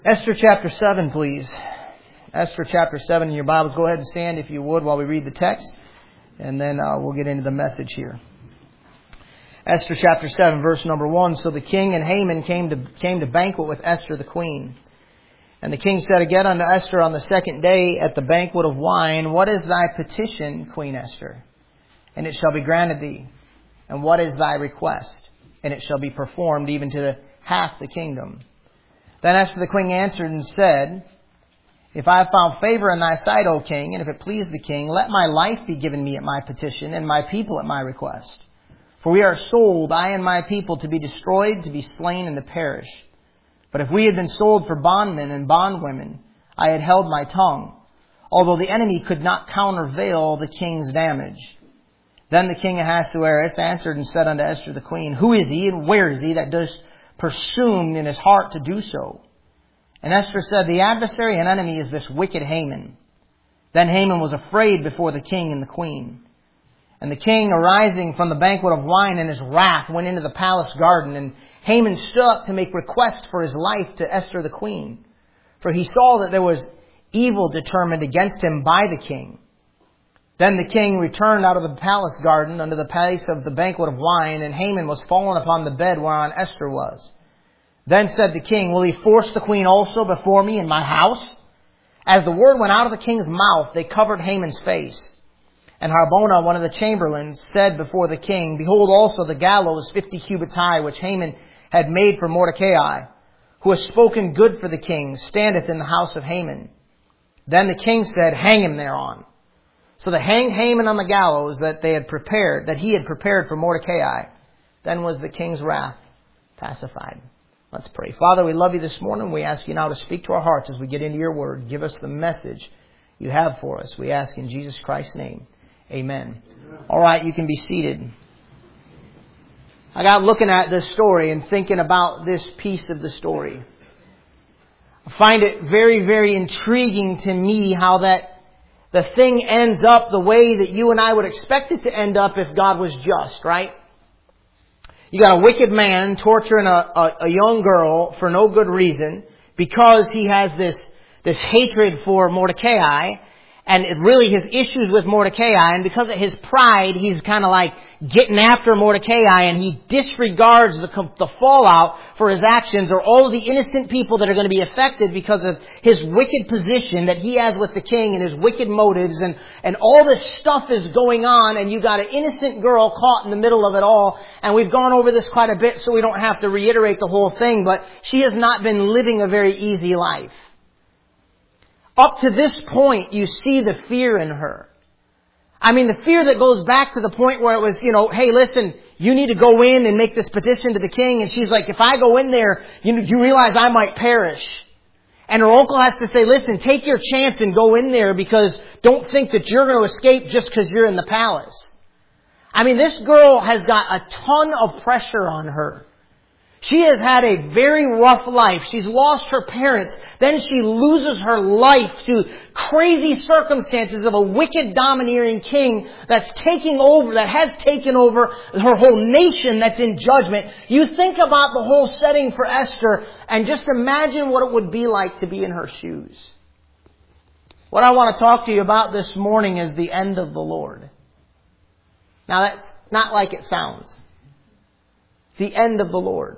Esther chapter 7, please. Esther chapter 7 in your Bibles. Go ahead and stand if you would while we read the text. And then we'll get into the message here. Esther chapter 7, verse number 1. So the king and Haman came to banquet with Esther the queen. And the king said again unto Esther on the second day at the banquet of wine, What is thy petition, Queen Esther? And it shall be granted thee. And what is thy request? And it shall be performed even to half the kingdom. Then Esther the queen answered and said, If I have found favor in thy sight, O king, and if it please the king, let my life be given me at my petition, and my people at my request. For we are sold, I and my people, to be destroyed, to be slain, and to perish. But if we had been sold for bondmen and bondwomen, I had held my tongue, although the enemy could not countervail the king's damage. Then the king Ahasuerus answered and said unto Esther the queen, Who is he, and where is he that does presumed in his heart to do so? And Esther said, The adversary and enemy is this wicked Haman. Then Haman was afraid before the king and the queen. And the king, arising from the banquet of wine in his wrath, went into the palace garden. And Haman stood up to make request for his life to Esther the queen. For he saw that there was evil determined against him by the king. Then the king returned out of the palace garden unto the place of the banquet of wine, and Haman was fallen upon the bed whereon Esther was. Then said the king, Will he force the queen also before me in my house? As the word went out of the king's mouth, they covered Haman's face. And Harbona, one of the chamberlains, said before the king, Behold also the gallows 50 cubits high, which Haman had made for Mordecai, who has spoken good for the king, standeth in the house of Haman. Then the king said, Hang him thereon. So they hanged Haman on the gallows that he had prepared for Mordecai. Then was the king's wrath pacified. Let's pray. Father, we love you this morning. We ask you now to speak to our hearts as we get into your word. Give us the message you have for us. We ask in Jesus Christ's name. Amen. All right, you can be seated. I got looking at this story and thinking about this piece of the story. I find it very, very intriguing to me how that the thing ends up the way that you and I would expect it to end up if God was just, right? You got a wicked man torturing a young girl for no good reason because he has this hatred for Mordecai, and it really his issues with Mordecai, and because of his pride, he's kind of like getting after Mordecai, and he disregards the fallout for his actions or all of the innocent people that are going to be affected because of his wicked position that he has with the king and his wicked motives, and all this stuff is going on, and you got an innocent girl caught in the middle of it all. And we've gone over this quite a bit, so we don't have to reiterate the whole thing, but she has not been living a very easy life. Up to this point, you see the fear in her. I mean, the fear that goes back to the point where it was, hey, listen, you need to go in and make this petition to the king. And she's like, if I go in there, you realize I might perish. And her uncle has to say, listen, take your chance and go in there because don't think that you're going to escape just because you're in the palace. I mean, this girl has got a ton of pressure on her. She has had a very rough life. She's lost her parents. Then she loses her life to crazy circumstances of a wicked, domineering king that has taken over her whole nation that's in judgment. You think about the whole setting for Esther and just imagine what it would be like to be in her shoes. What I want to talk to you about this morning is the end of the Lord. Now that's not like it sounds. The end of the Lord.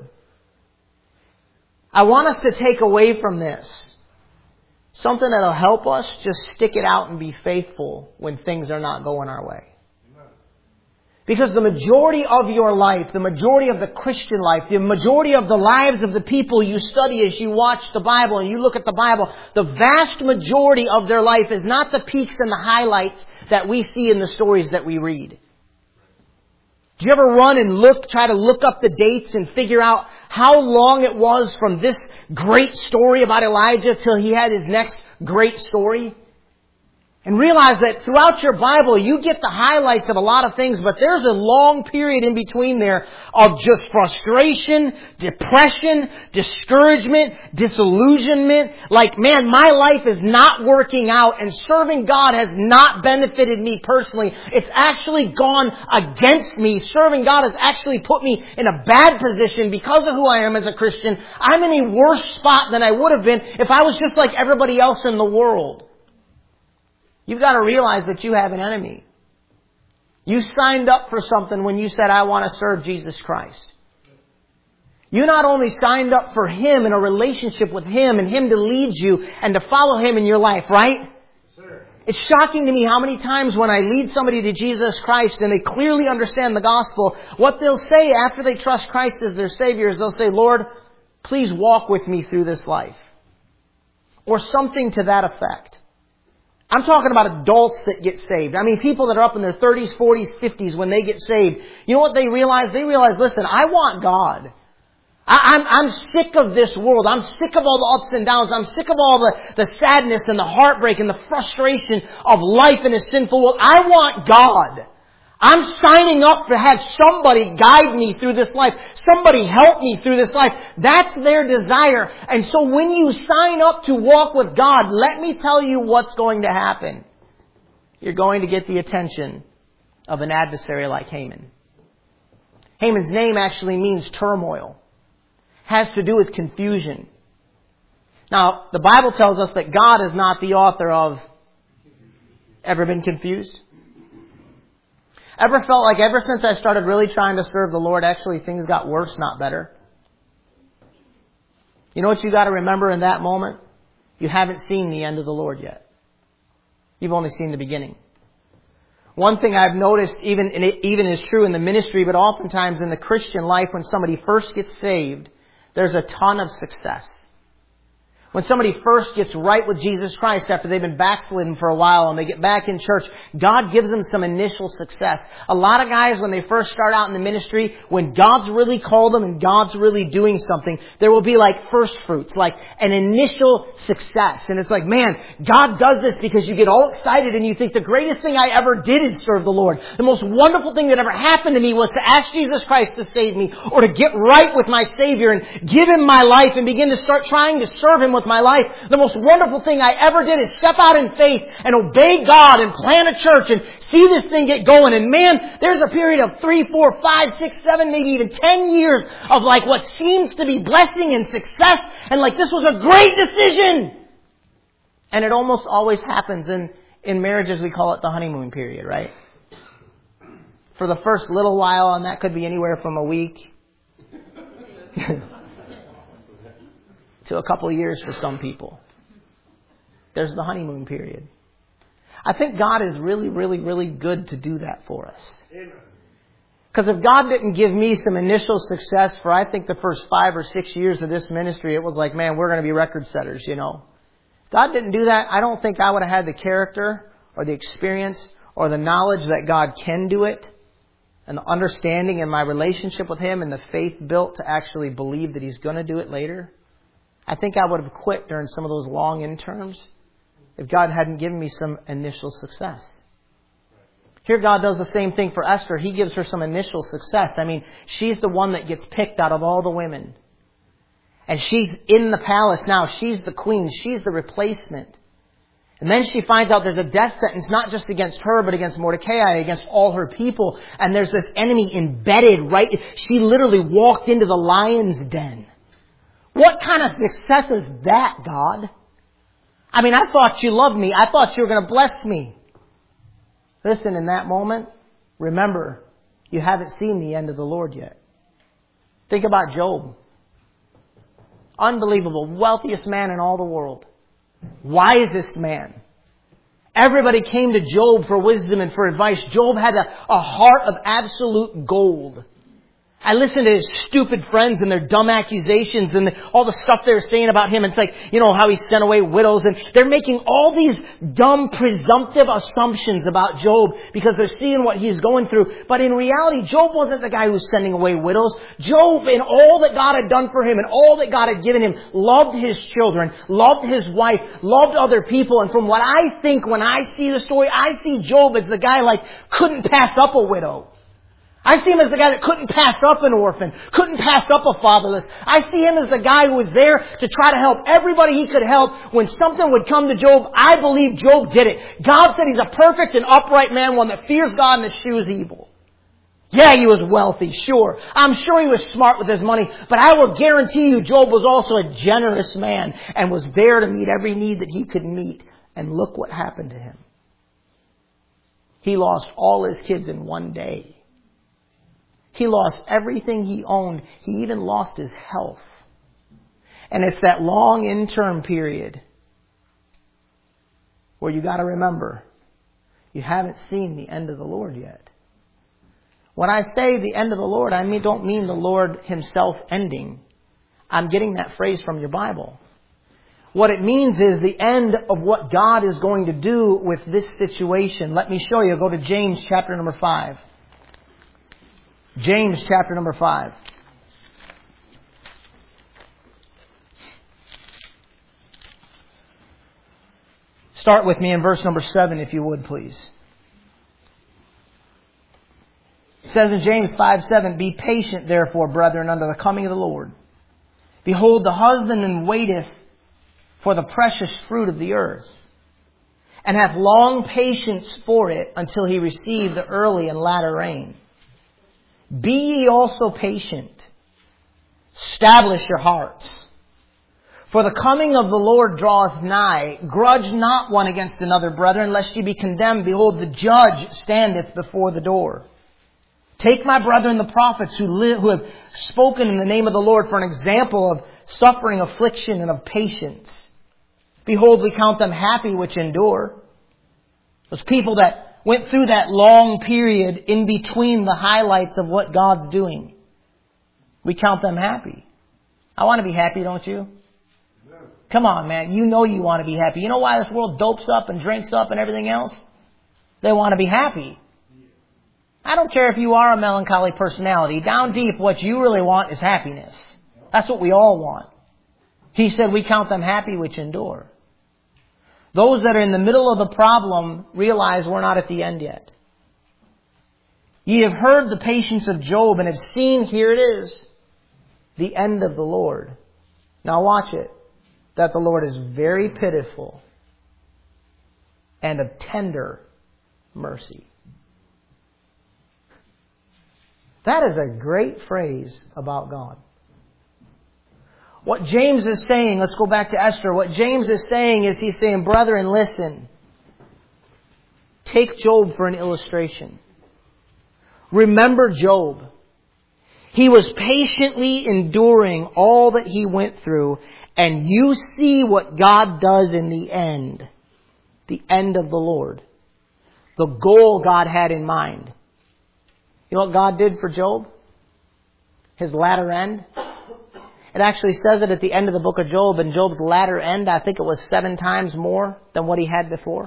I want us to take away from this something that'll help us just stick it out and be faithful when things are not going our way. Because the majority of your life, the majority of the Christian life, the majority of the lives of the people you study as you watch the Bible and you look at the Bible, the vast majority of their life is not the peaks and the highlights that we see in the stories that we read. Do you ever run and try to look up the dates and figure out how long it was from this great story about Elijah till he had his next great story? And realize that throughout your Bible, you get the highlights of a lot of things, but there's a long period in between there of just frustration, depression, discouragement, disillusionment. Like, man, my life is not working out, and serving God has not benefited me personally. It's actually gone against me. Serving God has actually put me in a bad position because of who I am as a Christian. I'm in a worse spot than I would have been if I was just like everybody else in the world. You've got to realize that you have an enemy. You signed up for something when you said, I want to serve Jesus Christ. You not only signed up for Him in a relationship with Him and Him to lead you and to follow Him in your life, right? Sir. It's shocking to me how many times when I lead somebody to Jesus Christ and they clearly understand the gospel, what they'll say after they trust Christ as their Savior is they'll say, Lord, please walk with me through this life. Or something to that effect. I'm talking about adults that get saved. I mean, people that are up in their 30s, 40s, 50s when they get saved. You know what they realize? They realize, listen, I want God. I'm sick of this world. I'm sick of all the ups and downs. I'm sick of all the sadness and the heartbreak and the frustration of life in a sinful world. I want God. I'm signing up to have somebody guide me through this life. Somebody help me through this life. That's their desire. And so when you sign up to walk with God, let me tell you what's going to happen. You're going to get the attention of an adversary like Haman. Haman's name actually means turmoil. Has to do with confusion. Now, the Bible tells us that God is not the author of... Ever been confused? Ever felt like ever since I started really trying to serve the Lord, actually things got worse, not better? You know what you got to remember in that moment? You haven't seen the end of the Lord yet. You've only seen the beginning. One thing I've noticed, even is true in the ministry, but oftentimes in the Christian life, when somebody first gets saved, there's a ton of success. When somebody first gets right with Jesus Christ after they've been backslidden for a while and they get back in church, God gives them some initial success. A lot of guys, when they first start out in the ministry, when God's really called them and God's really doing something, there will be like first fruits, like an initial success. And it's like, man, God does this because you get all excited and you think the greatest thing I ever did is serve the Lord. The most wonderful thing that ever happened to me was to ask Jesus Christ to save me or to get right with my Savior and give Him my life and begin to start trying to serve Him with my life. The most wonderful thing I ever did is step out in faith and obey God and plant a church and see this thing get going. And man, there's a period of 3, 4, 5, 6, 7, maybe even 10 years of like what seems to be blessing and success. And like this was a great decision. And it almost always happens in marriages. We call it the honeymoon period, right? For the first little while, and that could be anywhere from a week to a couple of years for some people. There's the honeymoon period. I think God is really, really, really good to do that for us. Because if God didn't give me some initial success for, I think, the first 5 or 6 years of this ministry, it was like, man, we're going to be record setters, you know. If God didn't do that, I don't think I would have had the character or the experience or the knowledge that God can do it and the understanding in my relationship with Him and the faith built to actually believe that He's going to do it later. I think I would have quit during some of those long interms if God hadn't given me some initial success. Here God does the same thing for Esther. He gives her some initial success. I mean, she's the one that gets picked out of all the women. And she's in the palace now. She's the queen. She's the replacement. And then she finds out there's a death sentence not just against her, but against Mordecai, against all her people. And there's this enemy embedded right. She literally walked into the lion's den. What kind of success is that, God? I mean, I thought you loved me. I thought you were going to bless me. Listen, in that moment, remember, you haven't seen the end of the Lord yet. Think about Job. Unbelievable. Wealthiest man in all the world. Wisest man. Everybody came to Job for wisdom and for advice. Job had a heart of absolute gold. I listen to his stupid friends and their dumb accusations and all the stuff they're saying about him. It's like, how he sent away widows. And they're making all these dumb, presumptive assumptions about Job because they're seeing what he's going through. But in reality, Job wasn't the guy who was sending away widows. Job, in all that God had done for him and all that God had given him, loved his children, loved his wife, loved other people. And from what I think when I see the story, I see Job as the guy couldn't pass up a widow. I see him as the guy that couldn't pass up an orphan, couldn't pass up a fatherless. I see him as the guy who was there to try to help everybody he could help. When something would come to Job, I believe Job did it. God said he's a perfect and upright man, one that fears God and eschews evil. Yeah, he was wealthy, sure. I'm sure he was smart with his money, but I will guarantee you Job was also a generous man and was there to meet every need that he could meet. And look what happened to him. He lost all his kids in one day. He lost everything he owned. He even lost his health. And it's that long interim period where you got to remember, you haven't seen the end of the Lord yet. When I say the end of the Lord, don't mean the Lord himself ending. I'm getting that phrase from your Bible. What it means is the end of what God is going to do with this situation. Let me show you. Go to James chapter number 5. James chapter number 5. Start with me in verse number 7, if you would, please. It says in James 5:7, "Be patient, therefore, brethren, unto the coming of the Lord. Behold, the husbandman waiteth for the precious fruit of the earth, and hath long patience for it until he receive the early and latter rain. Be ye also patient. Establish your hearts. For the coming of the Lord draweth nigh. Grudge not one against another, brethren, lest ye be condemned. Behold, the judge standeth before the door. Take my brethren the prophets who have spoken in the name of the Lord for an example of suffering, affliction, and of patience. Behold, we count them happy which endure." Those people that went through that long period in between the highlights of what God's doing. We count them happy. I want to be happy, don't you? Come on, man. You know you want to be happy. You know why this world dopes up and drinks up and everything else? They want to be happy. I don't care if you are a melancholy personality. Down deep, what you really want is happiness. That's what we all want. He said, we count them happy which endure. Those that are in the middle of the problem realize we're not at the end yet. Ye have heard the patience of Job and have seen, here it is, the end of the Lord. Now watch it. That the Lord is very pitiful and of tender mercy. That is a great phrase about God. What James is saying, let's go back to Esther. What James is saying is he's saying, brethren, listen. Take Job for an illustration. Remember Job. He was patiently enduring all that he went through, and you see what God does in the end. The end of the Lord. The goal God had in mind. You know what God did for Job? His latter end? It actually says it at the end of the book of Job. In Job's latter end, I think it was 7 times more than what he had before.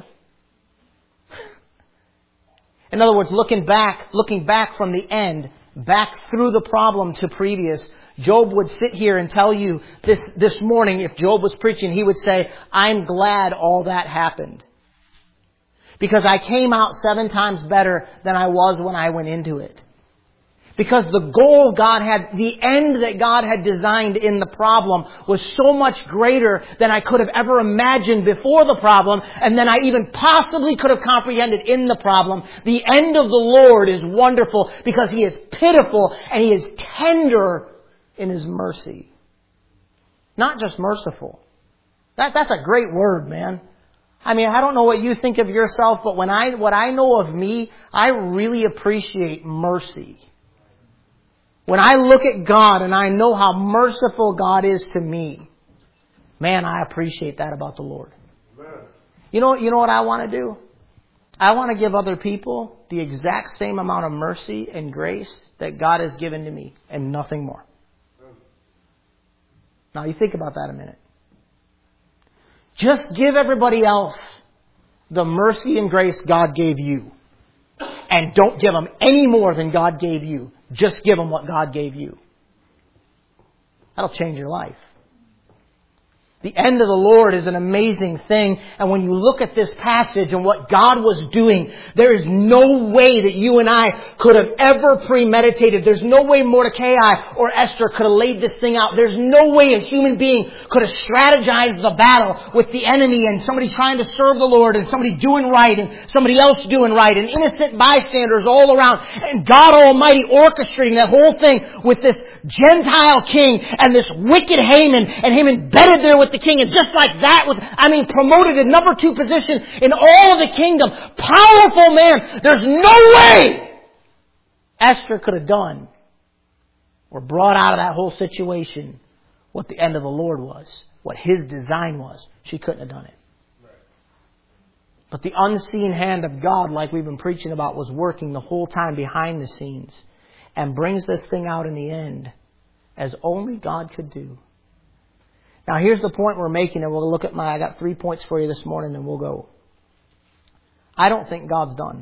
In other words, looking back from the end, back through the problem to previous, Job would sit here and tell you this morning, if Job was preaching, he would say, I'm glad all that happened. Because I came out 7 times better than I was when I went into it. Because the goal God had, the end that God had designed in the problem was so much greater than I could have ever imagined before the problem, and than I even possibly could have comprehended in the problem. The end of the Lord is wonderful because He is pitiful and He is tender in His mercy. Not just merciful. That's a great word, man. I mean, I don't know what you think of yourself, but what I know of me, I really appreciate mercy. When I look at God and I know how merciful God is to me, man, I appreciate that about the Lord. You know what I want to do? I want to give other people the exact same amount of mercy and grace that God has given to me, and nothing more. Now you think about that a minute. Just give everybody else the mercy and grace God gave you. And don't give them any more than God gave you. Just give them what God gave you. That'll change your life. The end of the Lord is an amazing thing. And when you look at this passage and what God was doing, there is no way that you and I could have ever premeditated. There's no way Mordecai or Esther could have laid this thing out. There's no way a human being could have strategized the battle with the enemy and somebody trying to serve the Lord and somebody doing right and somebody else doing right and innocent bystanders all around. And God Almighty orchestrating that whole thing with this Gentile king and this wicked Haman and him embedded there with the king, and just like that, promoted to number 2 position in all of the kingdom. Powerful man. There's no way Esther could have done or brought out of that whole situation what the end of the Lord was, what His design was. She couldn't have done it. But the unseen hand of God, like we've been preaching about, was working the whole time behind the scenes and brings this thing out in the end as only God could do. Now here's the point we're making, and we'll look at I got 3 points for you this morning and we'll go. I don't think God's done.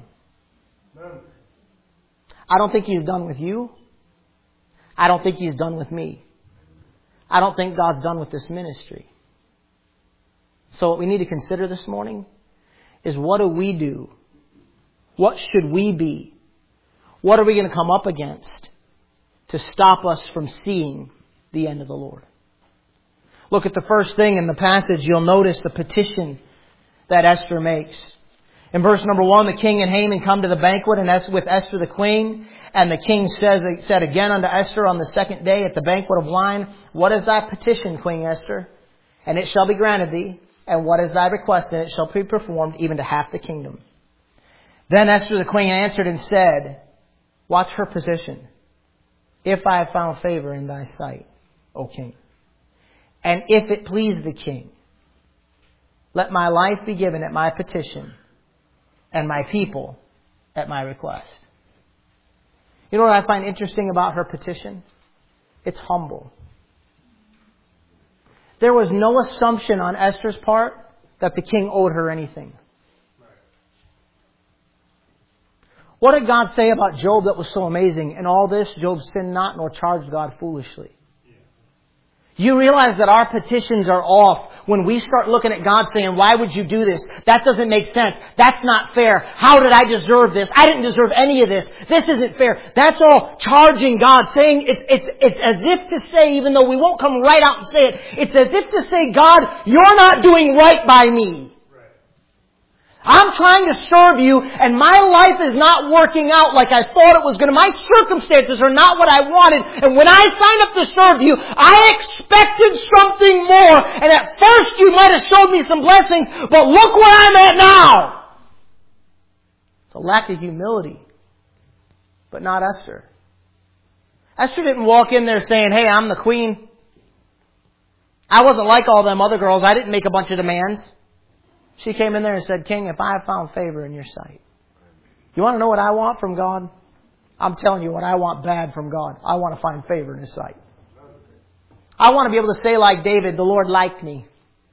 I don't think He's done with you. I don't think He's done with me. I don't think God's done with this ministry. So what we need to consider this morning is, what do we do? What should we be? What are we going to come up against to stop us from seeing the end of the Lord? Look at the first thing in the passage. You'll notice the petition that Esther makes. In verse number 1, the king and Haman come to the banquet and with Esther the queen. And the king said again unto Esther on the second day at the banquet of wine, What is thy petition, Queen Esther? And it shall be granted thee. And what is thy request? And it shall be performed even to half the kingdom. Then Esther the queen answered and said, watch her position. If I have found favor in thy sight, O king, and if it please the king, let my life be given at my petition, and my people at my request. You know what I find interesting about her petition? It's humble. There was no assumption on Esther's part that the king owed her anything. What did God say about Job that was so amazing? In all this, Job sinned not nor charged God foolishly. You realize that our petitions are off when we start looking at God saying, why would you do this? That doesn't make sense. That's not fair. How did I deserve this? I didn't deserve any of this. This isn't fair. That's all charging God, saying it's as if to say, even though we won't come right out and say it, it's as if to say, God, you're not doing right by me. I'm trying to serve you, and my life is not working out like I thought it was going to. My circumstances are not what I wanted. And when I signed up to serve you, I expected something more. And at first you might have showed me some blessings, but look where I'm at now. It's a lack of humility. But not Esther. Esther didn't walk in there saying, hey, I'm the queen. I wasn't like all them other girls. I didn't make a bunch of demands. She came in there and said, King, if I have found favor in your sight. You want to know what I want from God? I'm telling you what I want bad from God. I want to find favor in His sight. I want to be able to say like David, the Lord liked me.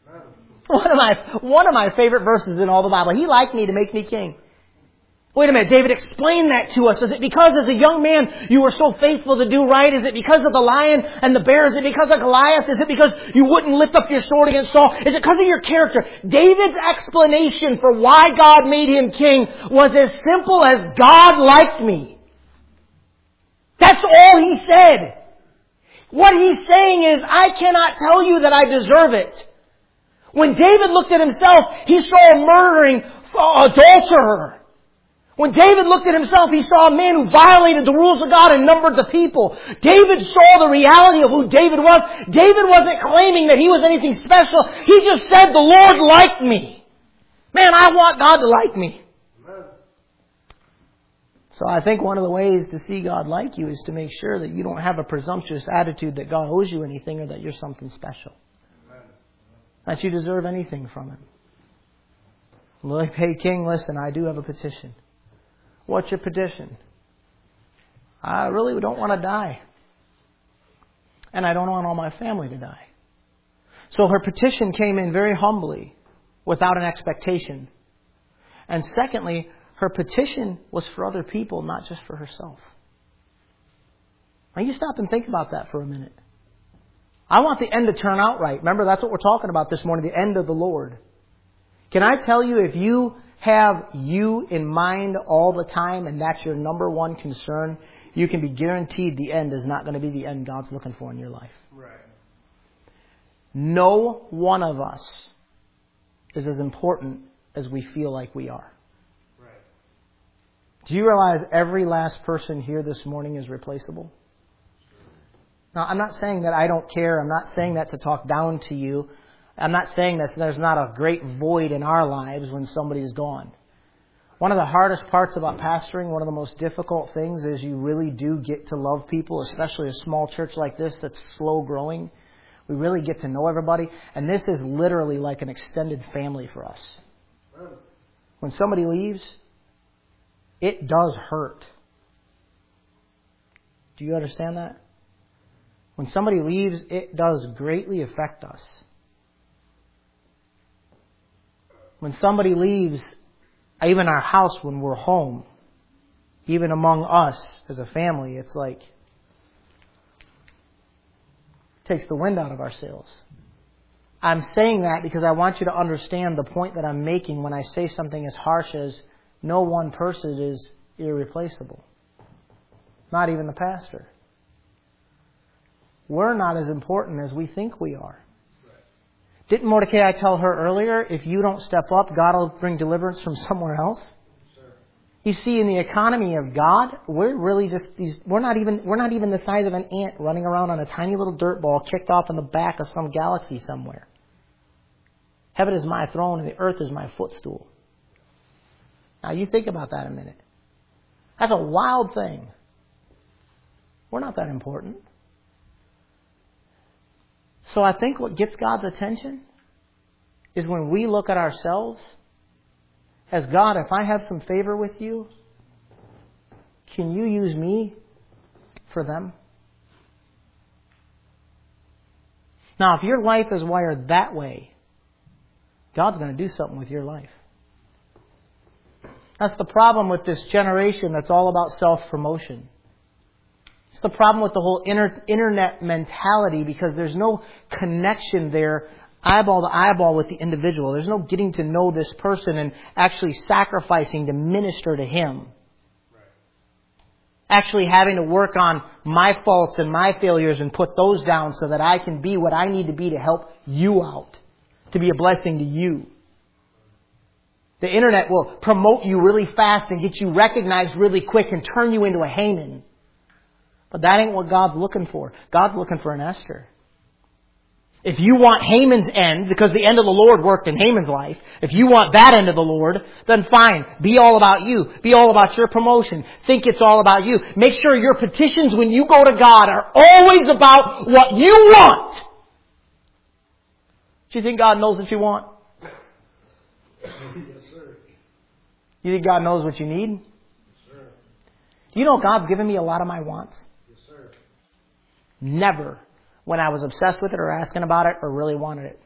One of my favorite verses in all the Bible. He liked me to make me king. Wait a minute, David, explain that to us. Is it because as a young man you were so faithful to do right? Is it because of the lion and the bear? Is it because of Goliath? Is it because you wouldn't lift up your sword against Saul? Is it because of your character? David's explanation for why God made him king was as simple as God liked me. That's all he said. What he's saying is, I cannot tell you that I deserve it. When David looked at himself, he saw a murdering adulterer. When David looked at himself, he saw a man who violated the rules of God and numbered the people. David saw the reality of who David was. David wasn't claiming that he was anything special. He just said, the Lord liked me. Man, I want God to like me. Amen. So I think one of the ways to see God like you is to make sure that you don't have a presumptuous attitude that God owes you anything or that you're something special. Amen. That you deserve anything from Him. Like, hey, King, listen, I do have a petition. What's your petition? I really don't want to die. And I don't want all my family to die. So her petition came in very humbly, without an expectation. And secondly, her petition was for other people, not just for herself. Now you stop and think about that for a minute. I want the end to turn out right. Remember, that's what we're talking about this morning, the end of the Lord. Can I tell you, if you have you in mind all the time and that's your number one concern, you can be guaranteed the end is not going to be the end God's looking for in your life. Right. No one of us is as important as we feel like we are. Right. Do you realize every last person here this morning is replaceable? Now, I'm not saying that I don't care. I'm not saying that to talk down to you. I'm not saying that there's not a great void in our lives when somebody's gone. One of the hardest parts about pastoring, one of the most difficult things, is you really do get to love people, especially a small church like this that's slow growing. We really get to know everybody. And this is literally like an extended family for us. When somebody leaves, it does hurt. Do you understand that? When somebody leaves, it does greatly affect us. When somebody leaves, even our house when we're home, even among us as a family, it's like takes the wind out of our sails. I'm saying that because I want you to understand the point that I'm making when I say something as harsh as no one person is irreplaceable. Not even the pastor. We're not as important as we think we are. Didn't Mordecai tell her earlier, if you don't step up, God will bring deliverance from somewhere else? Sure. You see, in the economy of God, we're really just we're not even the size of an ant running around on a tiny little dirt ball kicked off in the back of some galaxy somewhere. Heaven is my throne and the earth is my footstool. Now you think about that a minute. That's a wild thing. We're not that important. So I think what gets God's attention is when we look at ourselves as, God, if I have some favor with you, can you use me for them? Now, if your life is wired that way, God's going to do something with your life. That's the problem with this generation that's all about self-promotion. It's the problem with the whole internet mentality, because there's no connection there, eyeball to eyeball with the individual. There's no getting to know this person and actually sacrificing to minister to him. Right. Actually having to work on my faults and my failures and put those down so that I can be what I need to be to help you out, to be a blessing to you. The internet will promote you really fast and get you recognized really quick and turn you into a Haman. But that ain't what God's looking for. God's looking for an Esther. If you want Haman's end, because the end of the Lord worked in Haman's life, if you want that end of the Lord, then fine. Be all about you. Be all about your promotion. Think it's all about you. Make sure your petitions when you go to God are always about what you want. Do you think God knows what you want? Yes, sir. You think God knows what you need? Yes, sir. Do you know God's given me a lot of my wants? Yes, sir. Never when I was obsessed with it or asking about it or really wanted it.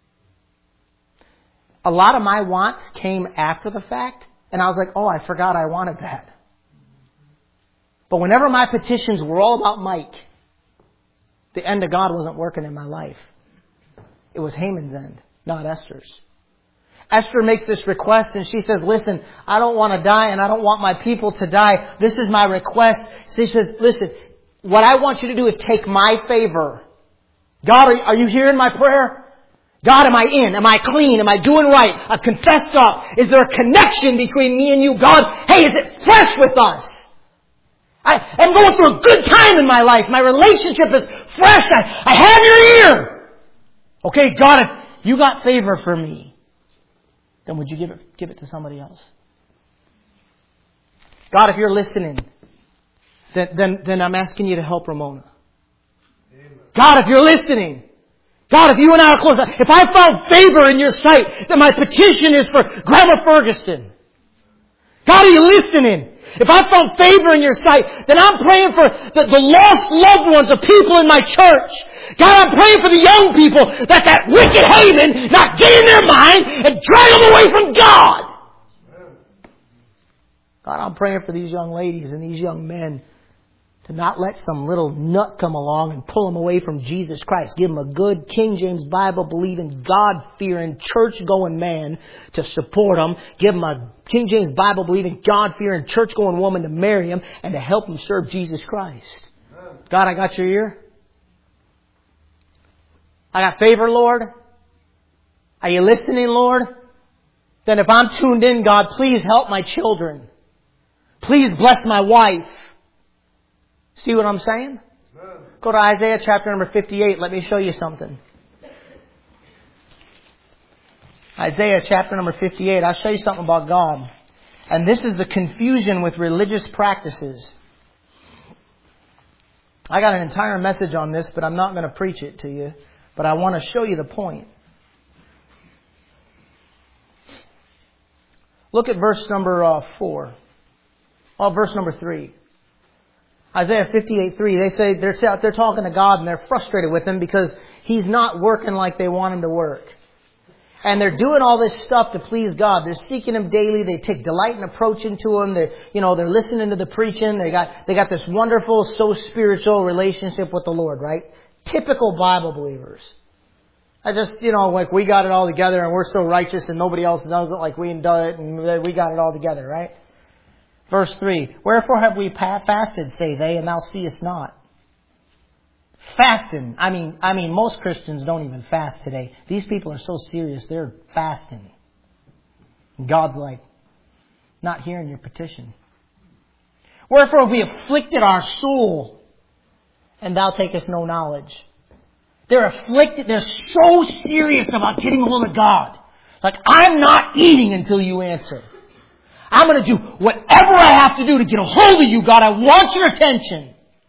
A lot of my wants came after the fact, and I was like, oh, I forgot I wanted that. But whenever my petitions were all about Mike, the end of God wasn't working in my life. It was Haman's end, not Esther's. Esther makes this request and she says, listen, I don't want to die and I don't want my people to die. This is my request. She says, listen, what I want you to do is take my favor. God, are you hearing my prayer? God, am I in? Am I clean? Am I doing right? I've confessed up. Is there a connection between me and you? God, hey, is it fresh with us? I'm going through a good time in my life. My relationship is fresh. I have your ear. Okay, God, if you got favor for me, then would you give it to somebody else? God, if you're listening, then I'm asking you to help Ramona. Amen. God, if you're listening, God, if you and I are close, if I found favor in your sight, then my petition is for Grandma Ferguson. God, are you listening? If I found favor in your sight, then I'm praying for the lost loved ones of people in my church. God, I'm praying for the young people that wicked Haman not get in their mind and drag them away from God. God, I'm praying for these young ladies and these young men to not let some little nut come along and pull them away from Jesus Christ. Give them a good King James Bible believing, God-fearing, church-going man to support them. Give them a King James Bible believing, God-fearing, church-going woman to marry him and to help them serve Jesus Christ. God, I got your ear. I got favor, Lord. Are you listening, Lord? Then if I'm tuned in, God, please help my children. Please bless my wife. See what I'm saying? Go to Isaiah chapter number 58. Let me show you something. Isaiah chapter number 58. I'll show you something about God. And this is the confusion with religious practices. I got an entire message on this, but I'm not going to preach it to you. But I want to show you the point. Look at verse number 4. Oh, verse number 3. Isaiah 58:3, they say they're talking to God and they're frustrated with Him because He's not working like they want Him to work. And they're doing all this stuff to please God. They're seeking Him daily. They take delight in approaching to Him. They're listening to the preaching. They got this wonderful, so spiritual relationship with the Lord, right? Typical Bible believers. I just, like we got it all together and we're so righteous and nobody else does it like we do it and we got it all together, right? Verse 3, wherefore have we fasted, say they, and thou seest not. Fasting. I mean, most Christians don't even fast today. These people are so serious, they're fasting. And God's like, not hearing your petition. Wherefore have we afflicted our soul, and thou takest no knowledge. They're afflicted, they're so serious about getting a hold of God. Like, I'm not eating until you answer. I'm going to do whatever I have to do to get a hold of you, God. I want your attention.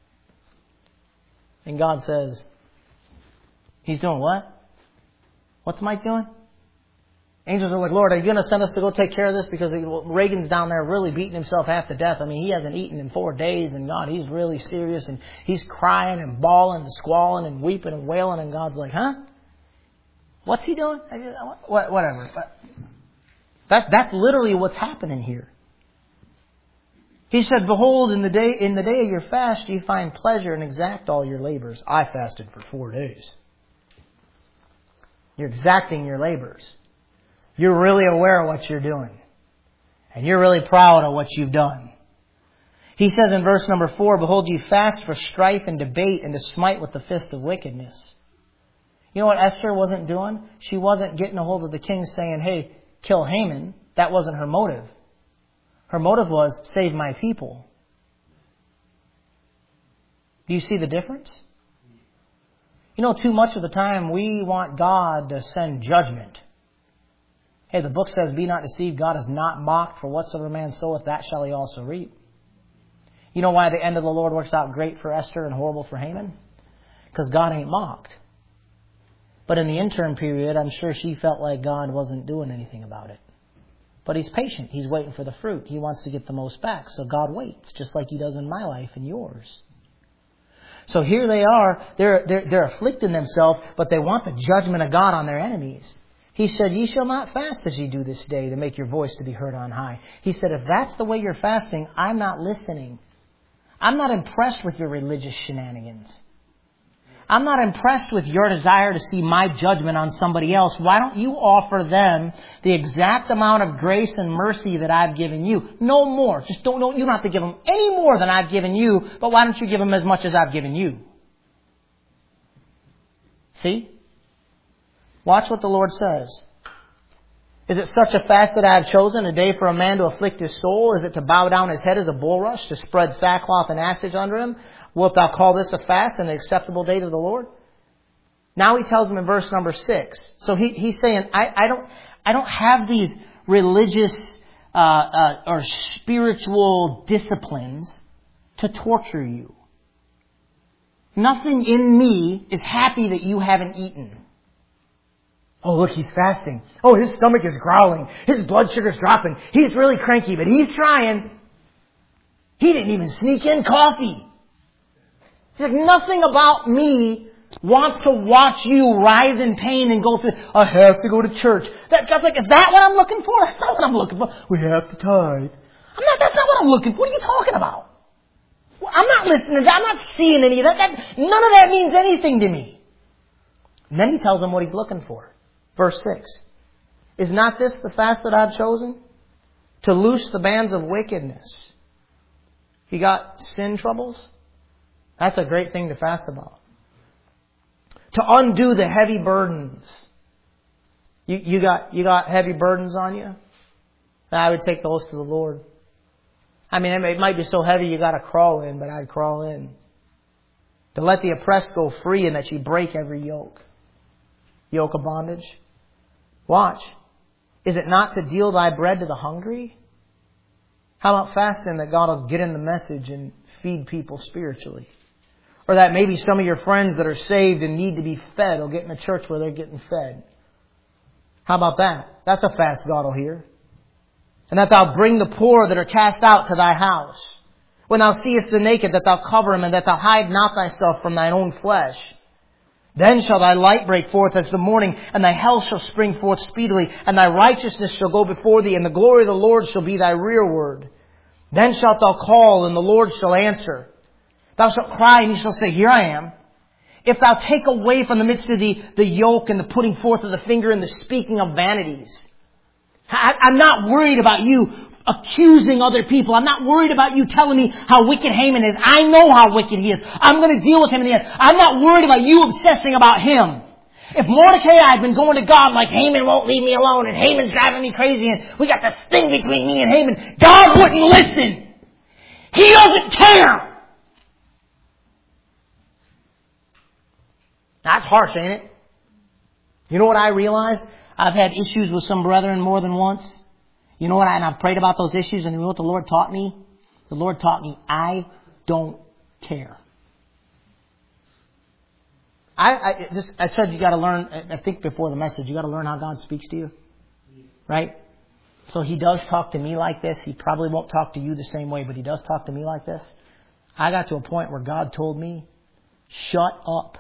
And God says, He's doing what? What's Mike doing? Angels are like, Lord, are you going to send us to go take care of this? Because Reagan's down there really beating himself half to death. I mean, he hasn't eaten in 4 days. And God, he's really serious. And he's crying and bawling and squalling and weeping and wailing. And God's like, huh? What's he doing? Whatever. That's literally what's happening here. He said, behold, in the day of your fast, you find pleasure and exact all your labors. I fasted for 4 days. You're exacting your labors. You're really aware of what you're doing. And you're really proud of what you've done. He says in verse number 4, behold, you fast for strife and debate and to smite with the fist of wickedness. You know what Esther wasn't doing? She wasn't getting a hold of the king saying, hey, kill Haman. That wasn't her motive. Her motive was, save my people. Do you see the difference? Too much of the time we want God to send judgment. Hey, the book says, be not deceived, God is not mocked, for whatsoever man soweth, that shall he also reap. You know why the end of the Lord works out great for Esther and horrible for Haman? Because God ain't mocked. But in the interim period, I'm sure she felt like God wasn't doing anything about it. But He's patient. He's waiting for the fruit. He wants to get the most back. So God waits, just like He does in my life and yours. So here they are. They're afflicting themselves, but they want the judgment of God on their enemies. He said, ye shall not fast as ye do this day to make your voice to be heard on high. He said, if that's the way you're fasting, I'm not listening. I'm not impressed with your religious shenanigans. I'm not impressed with your desire to see my judgment on somebody else. Why don't you offer them the exact amount of grace and mercy that I've given you? No more. Just you don't have to give them any more than I've given you, but why don't you give them as much as I've given you? See? Watch what the Lord says. Is it such a fast that I have chosen, a day for a man to afflict his soul? Is it to bow down his head as a bulrush, to spread sackcloth and ashes under him? Wilt thou call this a fast and an acceptable day to the Lord? Now He tells him in verse number 6. So he's saying, I don't have these religious or spiritual disciplines to torture you. Nothing in me is happy that you haven't eaten. Oh, look, he's fasting. Oh, his stomach is growling. His blood sugar's dropping. He's really cranky, but he's trying. He didn't even sneak in coffee. He's like, nothing about me wants to watch you writhe in pain and go through, I have to go to church. God's like, is that what I'm looking for? That's not what I'm looking for. We have to tithe. That's not what I'm looking for. What are you talking about? I'm not listening to that. I'm not seeing any of that. None of that means anything to me. And then he tells him what he's looking for. Verse 6. Is not this the fast that I've chosen? To loose the bands of wickedness. You got sin troubles? That's a great thing to fast about. To undo the heavy burdens. You got heavy burdens on you? I would take those to the Lord. I mean, it might be so heavy you got to crawl in, but I'd crawl in. To let the oppressed go free and that you break every yoke. Yoke of bondage. Watch. Is it not to deal thy bread to the hungry? How about fasting that God will get in the message and feed people spiritually? Or that maybe some of your friends that are saved and need to be fed will get in a church where they're getting fed. How about that? That's a fast God will hear. And that thou bring the poor that are cast out to thy house. When thou seest the naked, that thou cover him, and that thou hide not thyself from thine own flesh. Then shall thy light break forth as the morning, and thy health shall spring forth speedily, and thy righteousness shall go before thee, and the glory of the Lord shall be thy rearward. Then shalt thou call, and the Lord shall answer. Thou shalt cry, and he shall say, Here I am. If thou take away from the midst of thee the yoke and the putting forth of the finger and the speaking of vanities. I'm not worried about you accusing other people. I'm not worried about you telling me how wicked Haman is. I know how wicked he is. I'm going to deal with him in the end. I'm not worried about you obsessing about him. If Mordecai had been going to God like Haman won't leave me alone and Haman's driving me crazy and we got this thing between me and Haman, God wouldn't listen. He doesn't care. That's harsh, ain't it? You know what I realized? I've had issues with some brethren more than once. You know what? And I've prayed about those issues, and you know what the Lord taught me? The Lord taught me, I don't care. I said you got to learn, I think before the message, you got to learn how God speaks to you. Right? So He does talk to me like this. He probably won't talk to you the same way, but He does talk to me like this. I got to a point where God told me, shut up.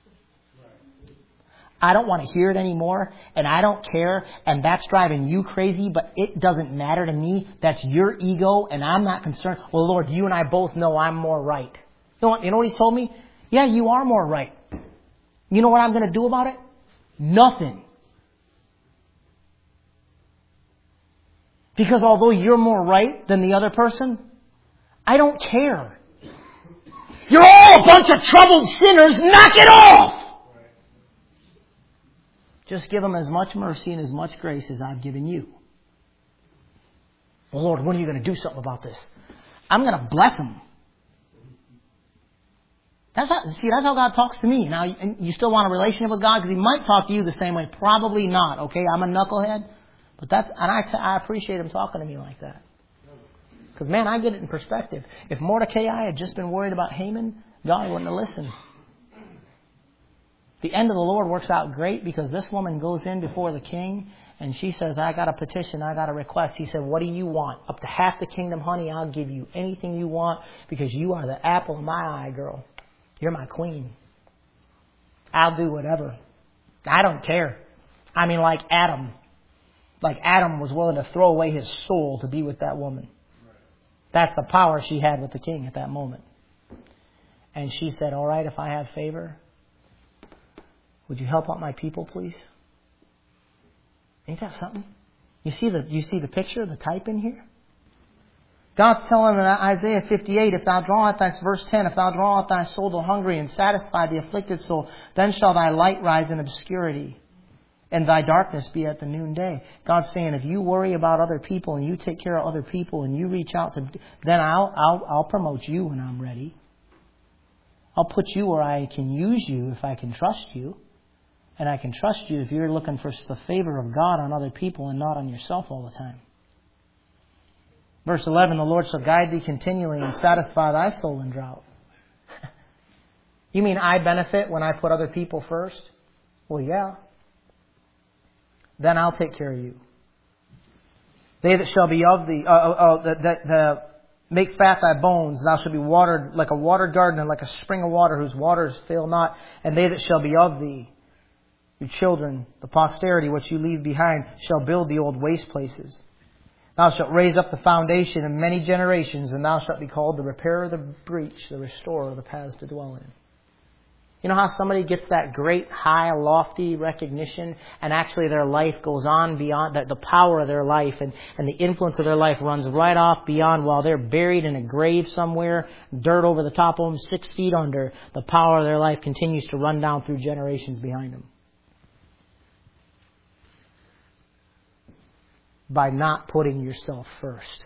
I don't want to hear it anymore, and I don't care, and that's driving you crazy, but it doesn't matter to me. That's your ego, and I'm not concerned. Well, Lord, you and I both know I'm more right. You know what He told me? Yeah, you are more right. You know what I'm going to do about it? Nothing. Because although you're more right than the other person, I don't care. You're all a bunch of troubled sinners. Knock it off! Just give them as much mercy and as much grace as I've given you. Well, Lord, when are you going to do something about this? I'm going to bless them. That's how God talks to me. Now, you still want a relationship with God? Because He might talk to you the same way. Probably not. Okay, I'm a knucklehead. But I appreciate Him talking to me like that. Because, man, I get it in perspective. If Mordecai had just been worried about Haman, God wouldn't have listened. The end of the Lord works out great because this woman goes in before the king and she says, I got a petition, I got a request. He said, what do you want? Up to half the kingdom, honey, I'll give you anything you want because you are the apple of my eye, girl. You're my queen. I'll do whatever. I don't care. I mean, like Adam. Like Adam was willing to throw away his soul to be with that woman. That's the power she had with the king at that moment. And she said, all right, if I have favor, would you help out my people, please? Ain't that something? You see the picture, the type in here? God's telling him in Isaiah 58, if thou draw out thy, verse 10, if thou draw out thy soul to hungry and satisfy the afflicted soul, then shall thy light rise in obscurity and thy darkness be at the noonday. God's saying, if you worry about other people and you take care of other people and you reach out to, then I'll promote you when I'm ready. I'll put you where I can use you if I can trust you. And I can trust you if you're looking for the favor of God on other people and not on yourself all the time. Verse 11, the Lord shall guide thee continually and satisfy thy soul in drought. You mean I benefit when I put other people first? Well, yeah. then I'll take care of you. They that shall be of thee, make fat thy bones, thou shalt be watered like a watered garden and like a spring of water whose waters fail not. And they that shall be of thee, your children, the posterity which you leave behind, shall build the old waste places. Thou shalt raise up the foundation in many generations, and thou shalt be called the repairer of the breach, the restorer of the paths to dwell in. You know how somebody gets that great, high, lofty recognition, and actually their life goes on beyond, the power of their life and the influence of their life runs right off beyond while they're buried in a grave somewhere, dirt over the top of them, 6 feet under. The power of their life continues to run down through generations behind them. By not putting yourself first.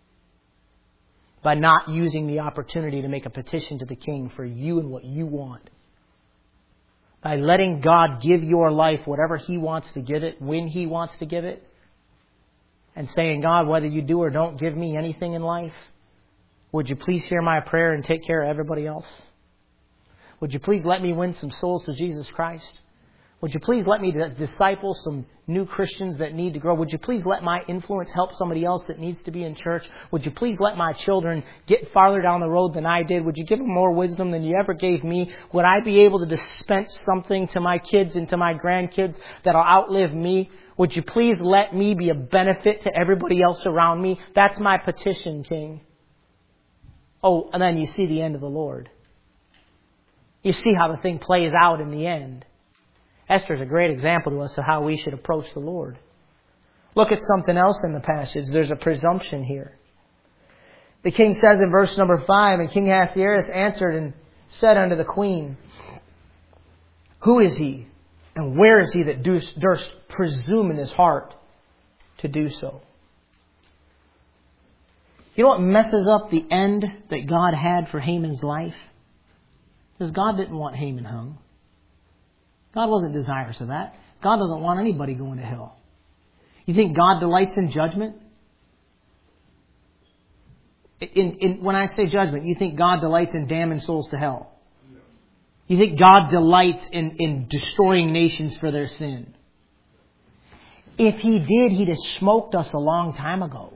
By not using the opportunity to make a petition to the King for you and what you want. By letting God give your life whatever He wants to give it, when He wants to give it. And saying, God, whether you do or don't give me anything in life, would you please hear my prayer and take care of everybody else? Would you please let me win some souls to Jesus Christ? Would you please let me disciple some new Christians that need to grow? Would you please let my influence help somebody else that needs to be in church? Would you please let my children get farther down the road than I did? Would you give them more wisdom than you ever gave me? Would I be able to dispense something to my kids and to my grandkids that'll outlive me? Would you please let me be a benefit to everybody else around me? That's my petition, King. Oh, and then you see the end of the Lord. You see how the thing plays out in the end. Esther is a great example to us of how we should approach the Lord. Look at something else in the passage. There's a presumption here. The king says in verse number 5, and King Ahasuerus answered and said unto the queen, who is he, and where is he that durst presume in his heart to do so? You know what messes up the end that God had for Haman's life? Because God didn't want Haman hung. God wasn't desirous of that. God doesn't want anybody going to hell. You think God delights in judgment? When I say judgment, you think God delights in damning souls to hell? You think God delights in destroying nations for their sin? If He did, He'd have smoked us a long time ago.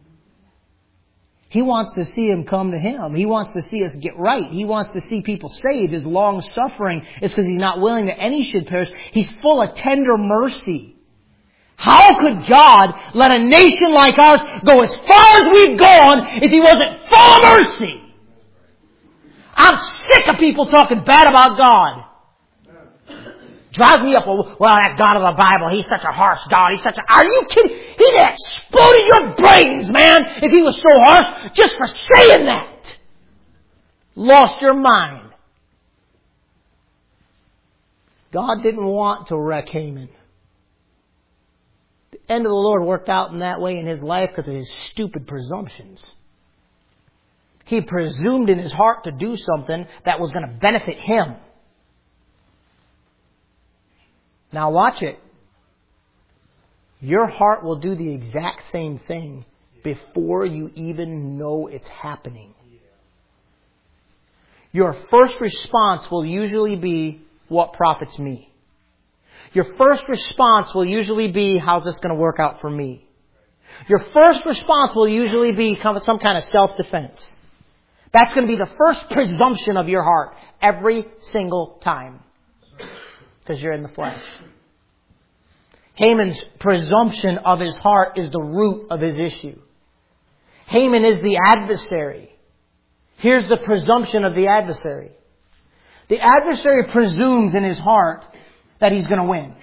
He wants to see Him come to Him. He wants to see us get right. He wants to see people saved. His long suffering is because He's not willing that any should perish. He's full of tender mercy. How could God let a nation like ours go as far as we've gone if He wasn't full of mercy? I'm sick of people talking bad about God. Drives me up. Well, that God of the Bible, He's such a harsh God. Are you kidding? He'd have exploded your brains, man, if He was so harsh just for saying that. Lost your mind. God didn't want to wreck Haman. The end of the Lord worked out in that way in his life because of his stupid presumptions. He presumed in his heart to do something that was going to benefit him. Now watch it. Your heart will do the exact same thing before you even know it's happening. Your first response will usually be, what profits me? Your first response will usually be, how's this going to work out for me? Your first response will usually be some kind of self-defense. That's going to be the first presumption of your heart every single time. Because you're in the flesh. Haman's presumption of his heart is the root of his issue. Haman is the adversary. Here's the presumption of the adversary. The adversary presumes in his heart that he's going to win.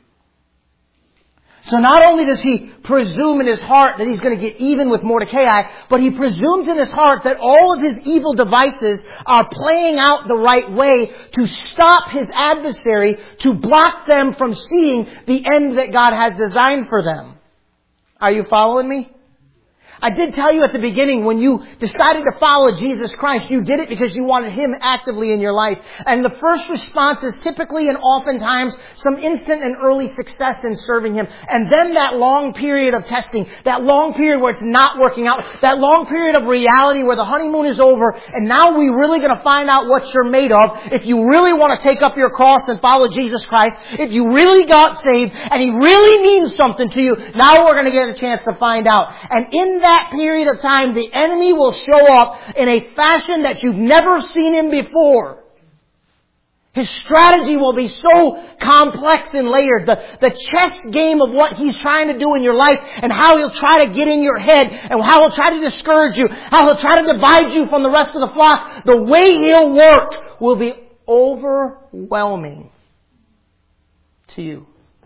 So not only does he presume in his heart that he's going to get even with Mordecai, but he presumes in his heart that all of his evil devices are playing out the right way to stop his adversary, to block them from seeing the end that God has designed for them. Are you following me? I did tell you at the beginning, when you decided to follow Jesus Christ, you did it because you wanted Him actively in your life. And the first response is typically and oftentimes some instant and early success in serving Him. And then that long period of testing, that long period where it's not working out, that long period of reality where the honeymoon is over, and now we're really going to find out what you're made of. If you really want to take up your cross and follow Jesus Christ, if you really got saved, and He really means something to you, now we're going to get a chance to find out. And in that period of time, the enemy will show up in a fashion that you've never seen him before. His strategy will be so complex and layered. The chess game of what he's trying to do in your life and how he'll try to get in your head and how he'll try to discourage you, how he'll try to divide you from the rest of the flock. The way he'll work will be overwhelming to you.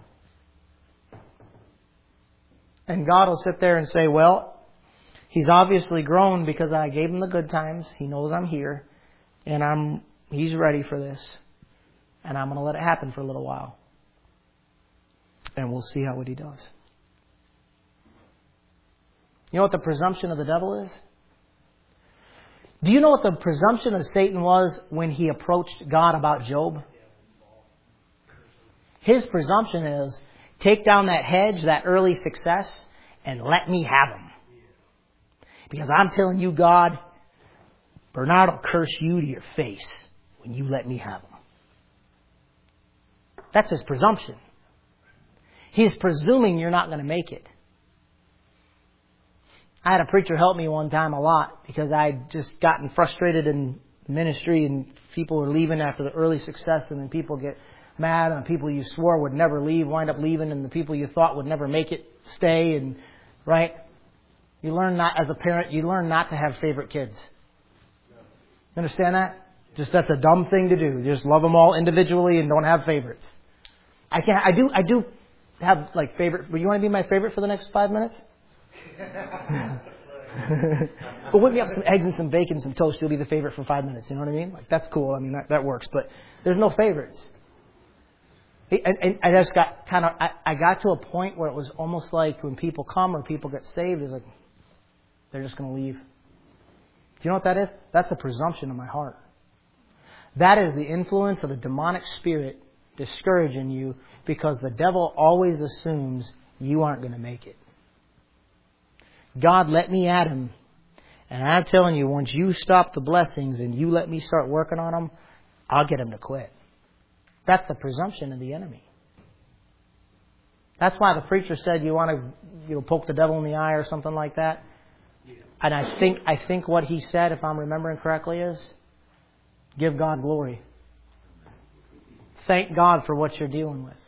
And God will sit there and say, well, he's obviously grown because I gave him the good times. He knows I'm here. And he's ready for this. And I'm going to let it happen for a little while. And we'll see what he does. You know what the presumption of the devil is? Do you know what the presumption of Satan was when he approached God about Job? His presumption is, take down that hedge, that early success, and let me have him. Because I'm telling you, God, Bernard will curse you to your face when you let me have him. That's his presumption. He's presuming you're not going to make it. I had a preacher help me one time a lot because I'd just gotten frustrated in ministry and people were leaving after the early success, and then people get mad, and people you swore would never leave wind up leaving, and the people you thought would never make it stay, and right? You learn not, as a parent, you learn not to have favorite kids. You understand that? Just that's a dumb thing to do. Just love them all individually and don't have favorites. I do have like favorite. You want to be my favorite for the next 5 minutes? But whip me up some eggs and some bacon, some toast. You'll be the favorite for 5 minutes. You know what I mean? Like that's cool. I mean that works. But there's no favorites. And I just got I got to a point where it was almost like when people come or people get saved, it's like they're just going to leave. Do you know what that is? That's a presumption in my heart. That is the influence of a demonic spirit discouraging you because the devil always assumes you aren't going to make it. God let me at him, and I'm telling you, once you stop the blessings and you let me start working on them, I'll get him to quit. That's the presumption of the enemy. That's why the preacher said you want to poke the devil in the eye or something like that. And I think what he said, if I'm remembering correctly, is give God glory. Thank God for what you're dealing with.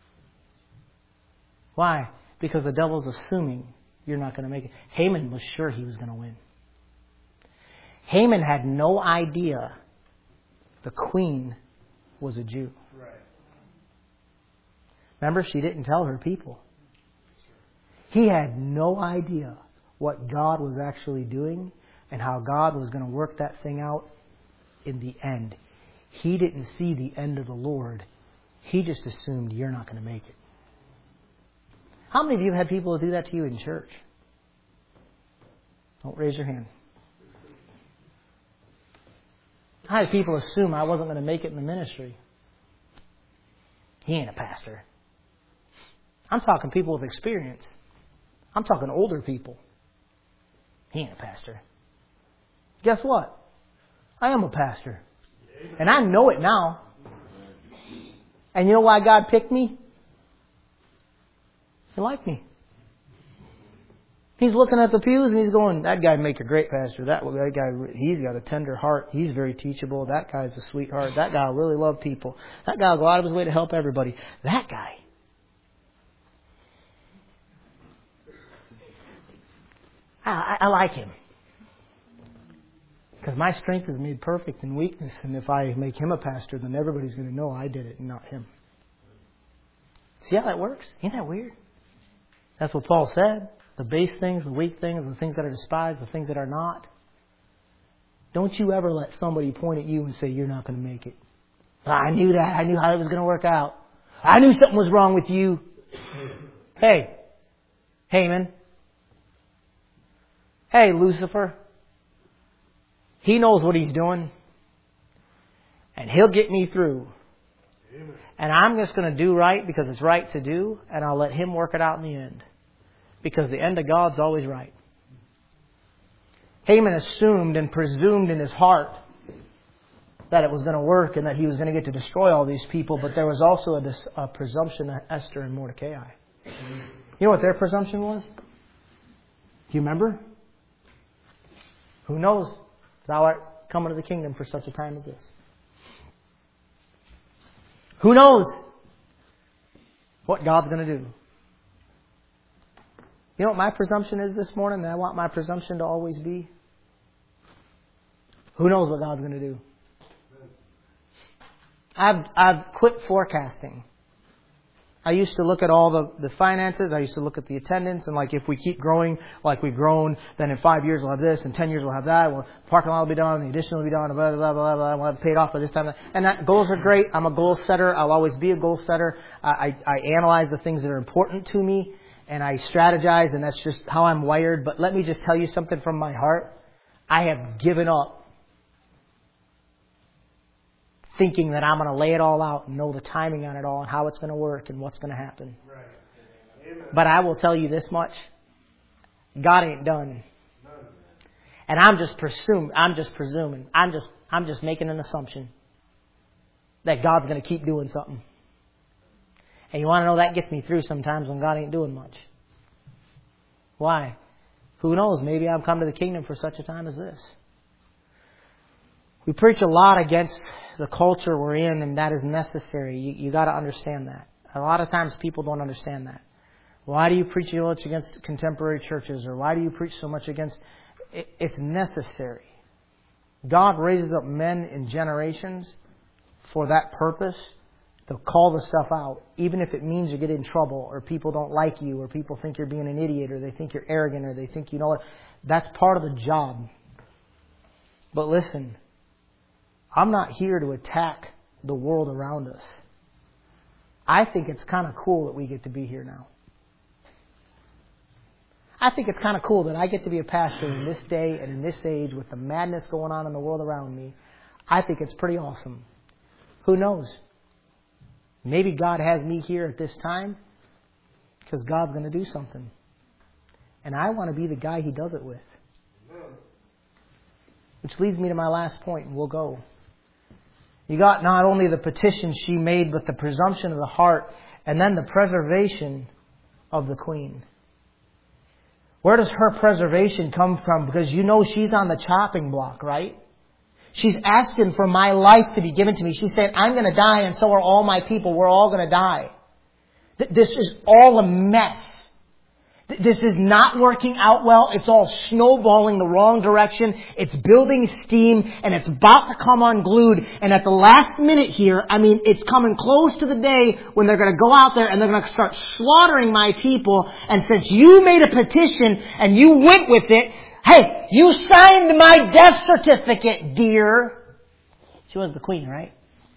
Why? Because the devil's assuming you're not going to make it. Haman was sure he was going to win. Haman had no idea the queen was a Jew. Right. Remember, she didn't tell her people. He had no idea what God was actually doing and how God was going to work that thing out in the end. He didn't see the end of the Lord. He just assumed you're not going to make it. How many of you have had people do that to you in church? Don't raise your hand. I had people assume I wasn't going to make it in the ministry. He ain't a pastor. I'm talking people with experience. I'm talking older people. He ain't a pastor. Guess what? I am a pastor. And I know it now. And you know why God picked me? He liked me. He's looking at the pews and he's going, that guy make a great pastor. That guy, he's got a tender heart. He's very teachable. That guy's a sweetheart. That guy will really love people. That guy will go out of his way to help everybody. That guy. I like him. Because my strength is made perfect in weakness. And if I make him a pastor, then everybody's going to know I did it and not him. See how that works? Ain't that weird? That's what Paul said. The base things, the weak things, the things that are despised, the things that are not. Don't you ever let somebody point at you and say, you're not going to make it. I knew that. I knew how it was going to work out. I knew something was wrong with you. Hey, Haman. hey, Lucifer, he knows what he's doing. And he'll get me through. Amen. And I'm just going to do right because it's right to do. And I'll let him work it out in the end. Because the end of God's always right. Haman assumed and presumed in his heart that it was going to work and that he was going to get to destroy all these people. But there was also a presumption of Esther and Mordecai. You know what their presumption was? Do you remember? Who knows? Thou art come into the kingdom for such a time as this. Who knows what God's going to do? You know what my presumption is this morning? And I want my presumption to always be? Who knows what God's going to do? I've quit forecasting. I used to look at all the finances. I used to look at the attendance. And like if we keep growing like we've grown, then in 5 years we'll have this. In 10 years we'll have that. Well, the parking lot will be done. The addition will be done. Blah, blah, blah, blah. We'll have it paid off by this time. And that goals are great. I'm a goal setter. I'll always be a goal setter. I analyze the things that are important to me. And I strategize. And that's just how I'm wired. But let me just tell you something from my heart. I have given up thinking that I'm going to lay it all out and know the timing on it all and how it's going to work and what's going to happen. Right. Amen. But I will tell you this much. God ain't done. None. And I'm just presuming. I'm just making an assumption that God's going to keep doing something. And you want to know that gets me through sometimes when God ain't doing much. Why? Who knows? Maybe I've come to the kingdom for such a time as this. We preach a lot against the culture we're in, and that is necessary. You got to understand that. A lot of times people don't understand that. Why do you preach so much against contemporary churches, or why do you preach so much against... It's necessary. God raises up men in generations for that purpose, to call the stuff out, even if it means you get in trouble, or people don't like you, or people think you're being an idiot, or they think you're arrogant, or they think you know what. That's part of the job. But listen, I'm not here to attack the world around us. I think it's kind of cool that we get to be here now. I think it's kind of cool that I get to be a pastor in this day and in this age with the madness going on in the world around me. I think it's pretty awesome. Who knows? Maybe God has me here at this time because God's going to do something. And I want to be the guy He does it with. Which leads me to my last point, and we'll go. You got not only the petition she made, but the presumption of the heart, and then the preservation of the queen. Where does her preservation come from? Because you know she's on the chopping block, right? She's asking for my life to be given to me. She's saying, I'm going to die, and so are all my people. We're all going to die. This is all a mess. This is not working out well. It's all snowballing the wrong direction. It's building steam, and it's about to come unglued. And at the last minute here, it's coming close to the day when they're going to go out there and they're going to start slaughtering my people. And since you made a petition and you went with it, hey, you signed my death certificate, dear. She was the queen, right?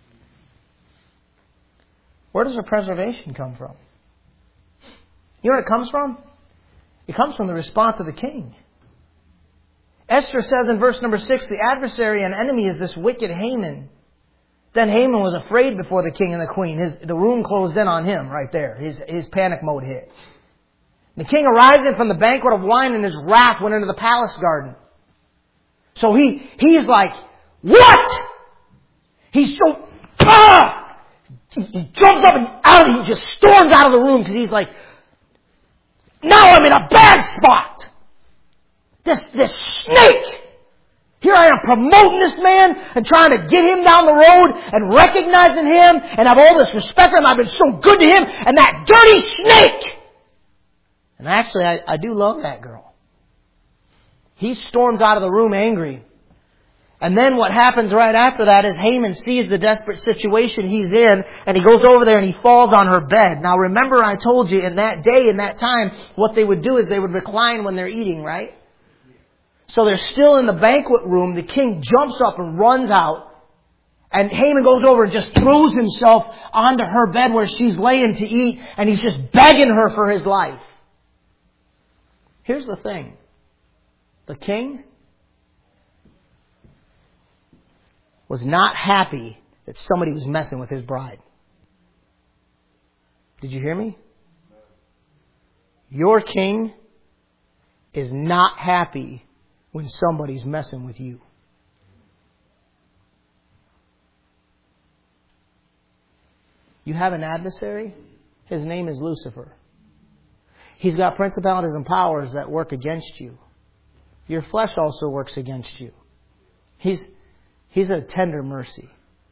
Where does her preservation come from? You know where it comes from? It comes from the response of the king. Esther says in verse number 6, the adversary and enemy is this wicked Haman. Then Haman was afraid before the king and the queen. The room closed in on him right there. His panic mode hit. The king, arising from the banquet of wine in his wrath, went into the palace garden. So he's like, what? He's so... He jumps up and out. He just storms out of the room because he's like, now I'm in a bad spot. This snake. Here I am promoting this man and trying to get him down the road and recognizing him and have all this respect for him. I've been so good to him. And that dirty snake. And actually, I do love that girl. He storms out of the room angry. And then what happens right after that is Haman sees the desperate situation he's in, and he goes over there and he falls on her bed. Now remember, I told you in that day, in that time, what they would do is they would recline when they're eating, right? So they're still in the banquet room. The king jumps up and runs out. And Haman goes over and just throws himself onto her bed where she's laying to eat, and he's just begging her for his life. Here's the thing. The king was not happy that somebody was messing with his bride. Did you hear me? Your king is not happy when somebody's messing with you. You have an adversary. His name is Lucifer. He's got principalities and powers that work against you. Your flesh also works against you. He's a tender mercy.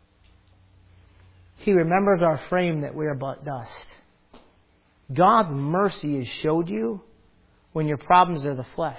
He remembers our frame that we are but dust. God's mercy is showed you when your problems are the flesh.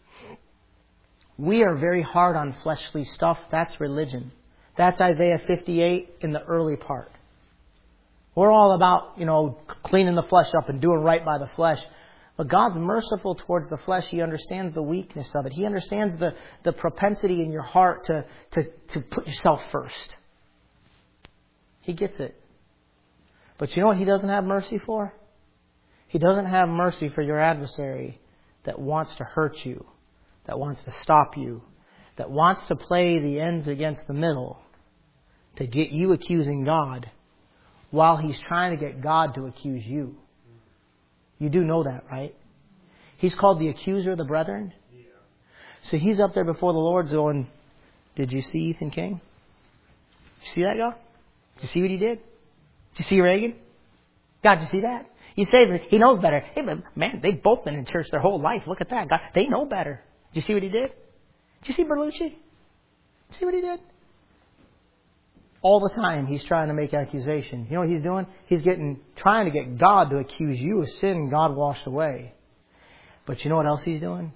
We are very hard on fleshly stuff. That's religion. That's Isaiah 58 in the early part. We're all about, cleaning the flesh up and doing right by the flesh. But God's merciful towards the flesh. He understands the weakness of it. He understands the propensity in your heart to put yourself first. He gets it. But you know what He doesn't have mercy for? He doesn't have mercy for your adversary that wants to hurt you, that wants to stop you, that wants to play the ends against the middle to get you accusing God while he's trying to get God to accuse you. You do know that, right? He's called the accuser of the brethren. Yeah. So he's up there before the Lord going, did you see Ethan King? Did you see that guy? Did you see what he did? Did you see Reagan? God, did you see that? You say that he knows better. Hey, man, they've both been in church their whole life. Look at that. God, they know better. Did you see what he did? Did you see Berlucci? Did you see what he did? All the time he's trying to make accusation. You know what he's doing? He's trying to get God to accuse you of sin God washed away. But you know what else he's doing?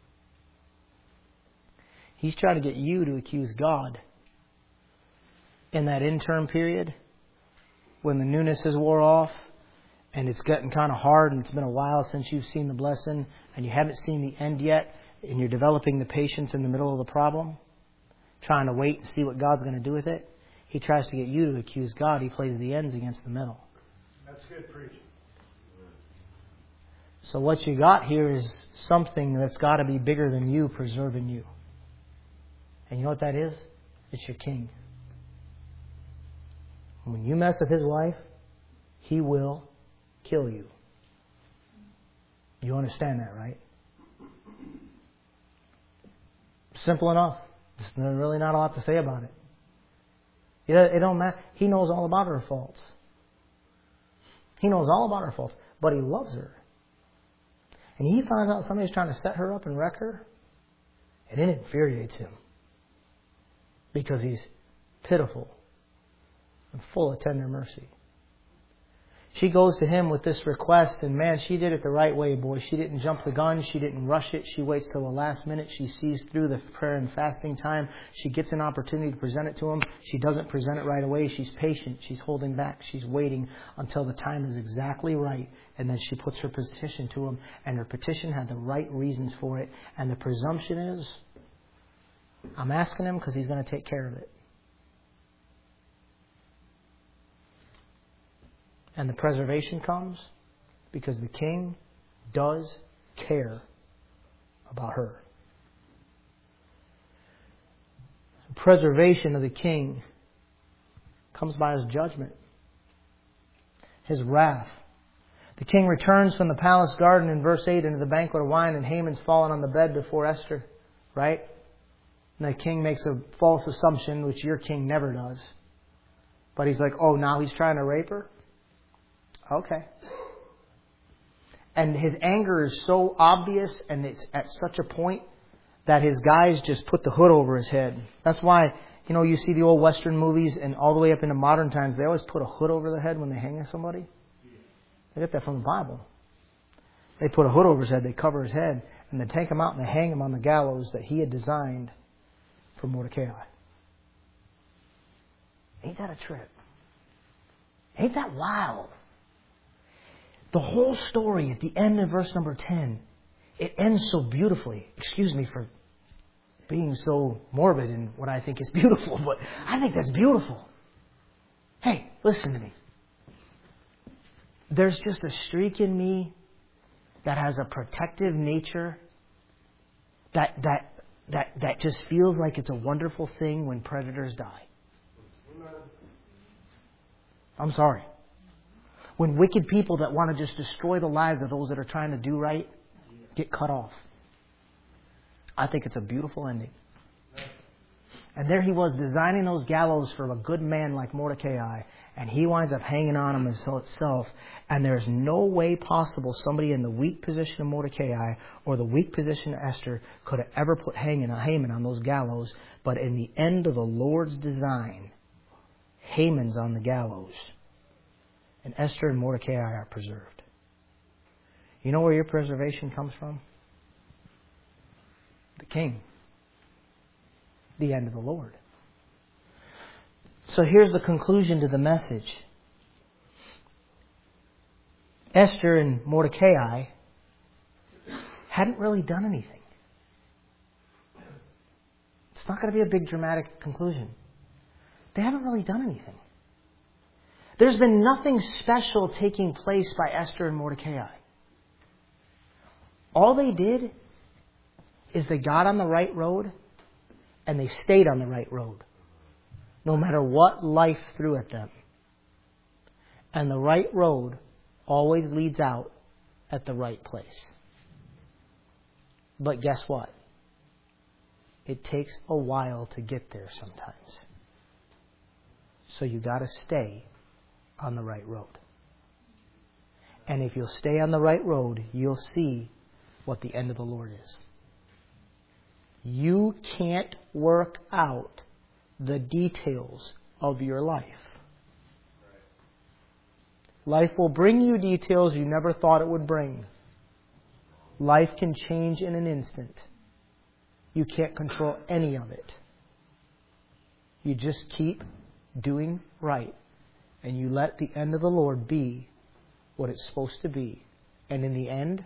He's trying to get you to accuse God in that interim period when the newness is wore off and it's getting kind of hard and it's been a while since you've seen the blessing and you haven't seen the end yet and you're developing the patience in the middle of the problem, trying to wait and see what God's going to do with it. He tries to get you to accuse God. He plays the ends against the middle. That's good preaching. So what you got here is something that's got to be bigger than you preserving you. And you know what that is? It's your king. When you mess with his wife, he will kill you. You understand that, right? Simple enough. There's really not a lot to say about it. It don't matter. He knows all about her faults. He knows all about her faults. But he loves her. And he finds out somebody's trying to set her up and wreck her. And it infuriates him. Because he's pitiful and full of tender mercy. She goes to him with this request, and man, she did it the right way, boy. She didn't jump the gun. She didn't rush it. She waits till the last minute. She sees through the prayer and fasting time. She gets an opportunity to present it to him. She doesn't present it right away. She's patient. She's holding back. She's waiting until the time is exactly right. And then she puts her petition to him. And her petition had the right reasons for it. And the presumption is, I'm asking him because he's going to take care of it. And the preservation comes because the king does care about her. The preservation of the king comes by his judgment, his wrath. The king returns from the palace garden in verse 8 into the banquet of wine, and Haman's fallen on the bed before Esther, right? And the king makes a false assumption, which your king never does. But he's like, oh, now he's trying to rape her? Okay. And his anger is so obvious and it's at such a point that his guys just put the hood over his head. That's why, you see the old Western movies and all the way up into modern times, they always put a hood over their head when they hang somebody. They get that from the Bible. They put a hood over his head, they cover his head, and they take him out and they hang him on the gallows that he had designed for Mordecai. Ain't that a trip? Ain't that wild? The whole story at the end of verse number 10, it ends so beautifully. Excuse me for being so morbid in what I think is beautiful, but I think that's beautiful. Hey, listen to me. There's just a streak in me that has a protective nature that just feels like it's a wonderful thing when predators die. I'm sorry. When wicked people that want to just destroy the lives of those that are trying to do right get cut off. I think it's a beautiful ending. And there he was designing those gallows for a good man like Mordecai, and he winds up hanging on them himself. And there's no way possible somebody in the weak position of Mordecai or the weak position of Esther could have ever put Haman on those gallows. But in the end of the Lord's design, Haman's on the gallows, and Esther and Mordecai are preserved. You know where your preservation comes from? The king. The end of the Lord. So here's the conclusion to the message. Esther and Mordecai hadn't really done anything. It's not going to be a big dramatic conclusion. They haven't really done anything. There's been nothing special taking place by Esther and Mordecai. All they did is they got on the right road and they stayed on the right road, no matter what life threw at them. And the right road always leads out at the right place. But guess what? It takes a while to get there sometimes. So you got to stay on the right road. And if you'll stay on the right road, you'll see what the end of the Lord is. You can't work out the details of your life. Life will bring you details you never thought it would bring. Life can change in an instant. You can't control any of it. You just keep doing right. And you let the end of the Lord be what it's supposed to be. And in the end,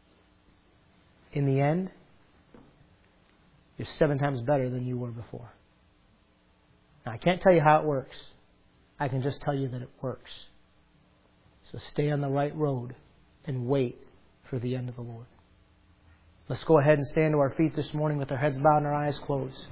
you're 7 times better than you were before. Now, I can't tell you how it works. I can just tell you that it works. So stay on the right road and wait for the end of the Lord. Let's go ahead and stand to our feet this morning with our heads bowed and our eyes closed.